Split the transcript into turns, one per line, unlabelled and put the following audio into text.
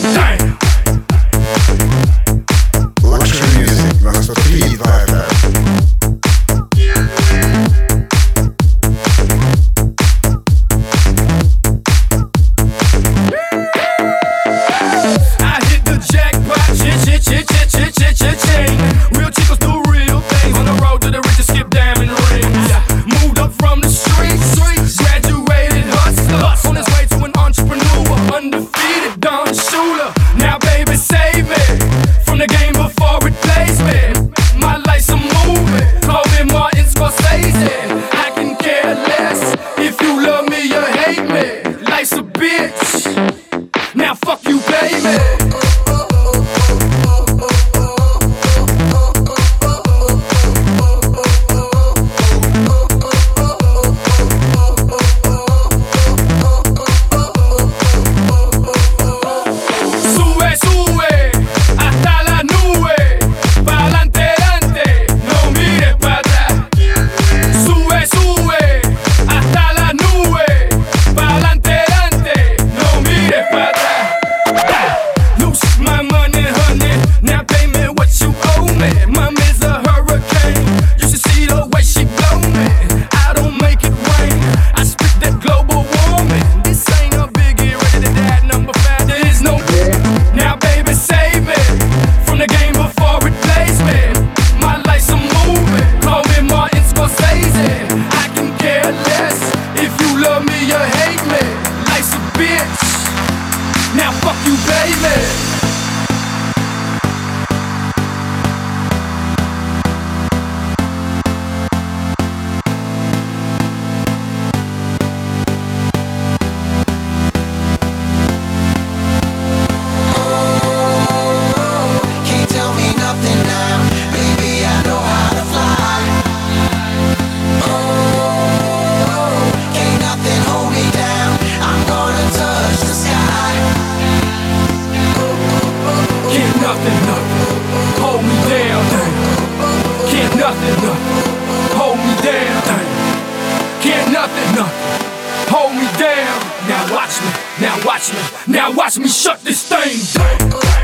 Damn.
Luxury Music на 103.2 FM.
Real chicos do real things on the road to the riches, skip diamond rings. Moved up from the streets, graduated hustler, on his way to an entrepreneur, undefeated Don Shula. Now baby save me from the game before it plays me. My life's a movie, call me Martin Scorsese. I can care less if you love me or hate me. Life's a bitch, now fuck you baby. Now fuck you, baby. Hold me down, can't nothing, hold me down, can't nothing, hold me down. Now watch me, now watch me, now watch me shut this thing down.